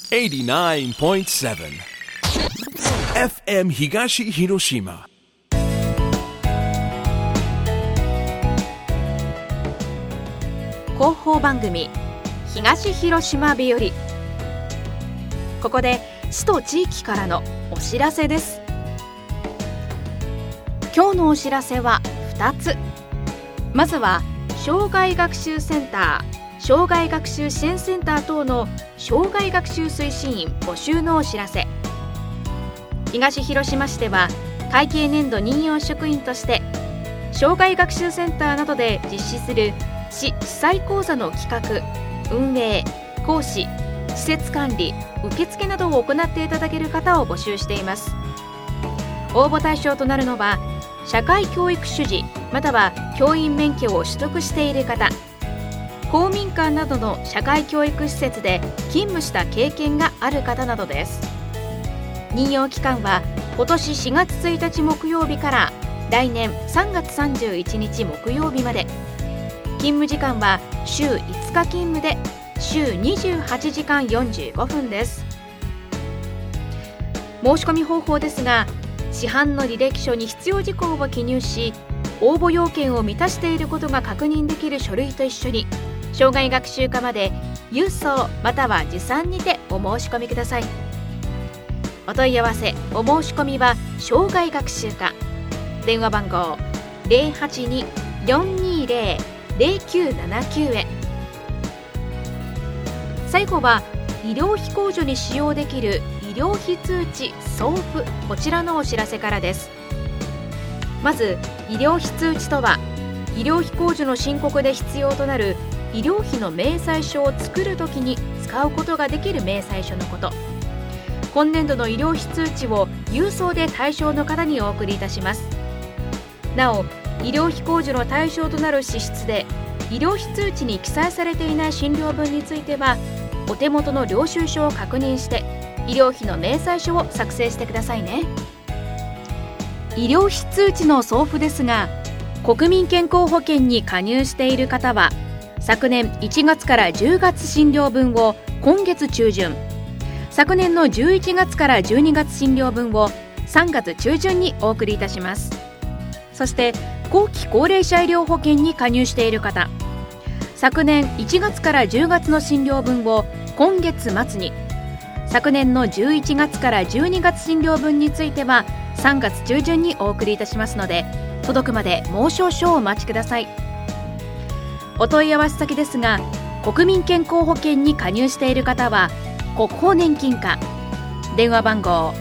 89.7 FM 東広島。 広報番組東広島日和。ここで市と地域からのお知らせです。今日のお知らせは2つ。まずは障害学習センター、障害学習支援センター等の障害学習推進員募集のお知らせ。東広島市では会計年度任用職員として障害学習センターなどで実施する市地裁講座の企画、運営、講師、施設管理、受付などを行っていただける方を募集しています。応募対象となるのは社会教育主事または教員免許を取得している方、公民館などの社会教育施設で勤務した経験がある方などです。任用期間は今年4月1日木曜日から来年3月31日木曜日まで。勤務時間は週5日勤務で週28時間45分です。申し込み方法ですが、市販の履歴書に必要事項を記入し、応募要件を満たしていることが確認できる書類と一緒に障害学習課まで郵送または持参にてお申し込みください。お問い合わせお申し込みは障害学習課、電話番号 082-420-0979 へ。最後は医療費控除に使用できる医療費通知送付、こちらのお知らせからです。まず医療費通知とは、医療費控除の申告で必要となる医療費の明細書を作るときに使うことができる明細書のこと。今年度の医療費通知を郵送で対象の方にお送りいたします。なお、医療費控除の対象となる支出で医療費通知に記載されていない診療分については、お手元の領収書を確認して医療費の明細書を作成してくださいね。医療費通知の送付ですが、国民健康保険に加入している方は昨年1月から10月診療分を今月中旬、昨年の11月から12月診療分を3月中旬にお送りいたします。そして後期高齢者医療保険に加入している方、昨年1月から10月の診療分を今月末に、昨年の11月から12月診療分については3月中旬にお送りいたしますので、届くまでもう少々お待ちください。お問い合わせ先ですが、国民健康保険に加入している方は国保年金課、電話番号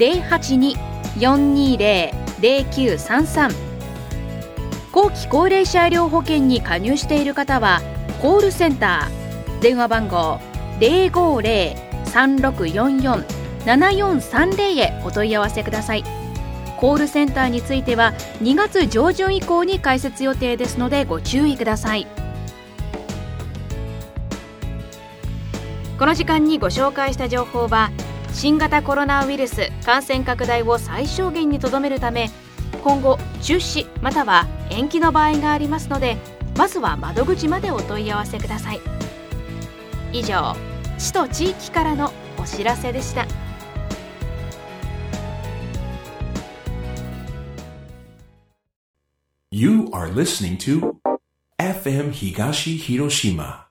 082-420-0933。 後期高齢者医療保険に加入している方はコールセンター、電話番号 050-3644-7430 へお問い合わせください。コールセンターについては2月上旬以降に開設予定ですのでご注意ください。この時間にご紹介した情報は、新型コロナウイルス感染拡大を最小限にとどめるため、今後中止または延期の場合がありますので、まずは窓口までお問い合わせください。以上、市と地域からのお知らせでした。 You are listening to FM 東広島